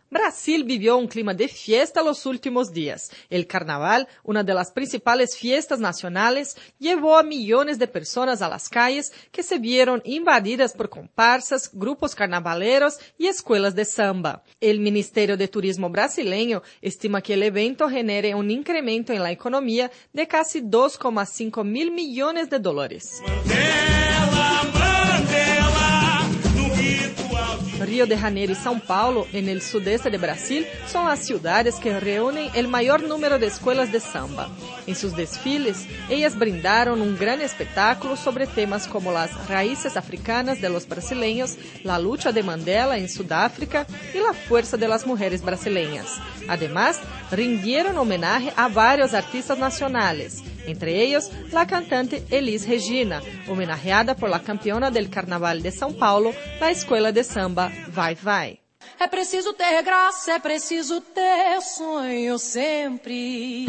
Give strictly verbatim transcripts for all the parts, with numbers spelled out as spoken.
Brasil vivió un clima de fiesta los últimos días. El carnaval, una de las principales fiestas nacionales, llevó a millones de personas a las calles que se vieron invadidas por comparsas, grupos carnavaleros y escuelas de samba. El Ministerio de Turismo brasileño estima que el evento genere un incremento en la economía de casi dos coma cinco mil millones de dólares. Río de Janeiro y São Paulo, en el sudeste de Brasil, son las ciudades que reúnen el mayor número de escuelas de samba. En sus desfiles, ellas brindaron un gran espectáculo sobre temas como las raíces africanas de los brasileños, la lucha de Mandela en Sudáfrica y la fuerza de las mujeres brasileñas. Además, rindieron homenaje a varios artistas nacionales, entre ellos la cantante Elis Regina, homenajeada por la campeona del Carnaval de São Paulo, la escuela de samba Vai Vai. É preciso ter graça, é preciso ter sonho sempre.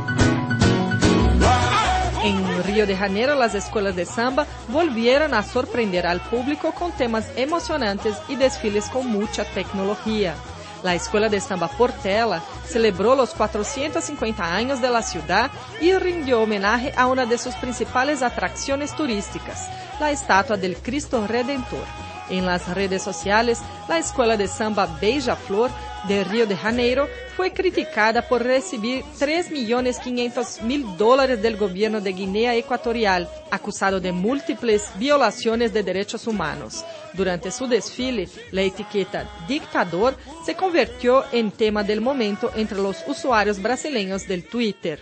En Río de Janeiro, las escuelas de samba volvieron a sorprender al público con temas emocionantes y desfiles con mucha tecnología. La Escuela de Samba Portela celebró los cuatrocientos cincuenta años de la ciudad y rindió homenaje a una de sus principales atracciones turísticas, la estatua del Cristo Redentor. En las redes sociales, la Escuela de Samba Beija-Flor de Río de Janeiro fue criticada por recibir tres millones quinientos mil dólares del gobierno de Guinea Ecuatorial, acusado de múltiples violaciones de derechos humanos. Durante su desfile, la etiqueta dictador se convirtió en tema del momento entre los usuarios brasileños del Twitter.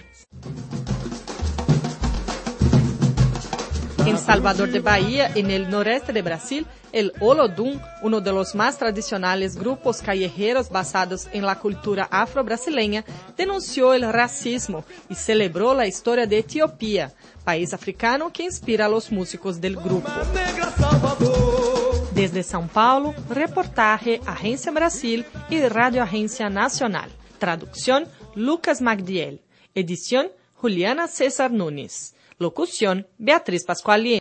En Salvador de Bahía, en el noreste de Brasil, el Olodum, uno de los más tradicionales grupos callejeros basados en la cultura afro-brasileña, denunció el racismo y celebró la historia de Etiopía, país africano que inspira a los músicos del grupo. Desde São Paulo, reportaje Agência Brasil y Radio Agência Nacional. Traducción, Lucas Magdiel. Edición, Juliana César Nunes. Locución, Beatriz Pascuali.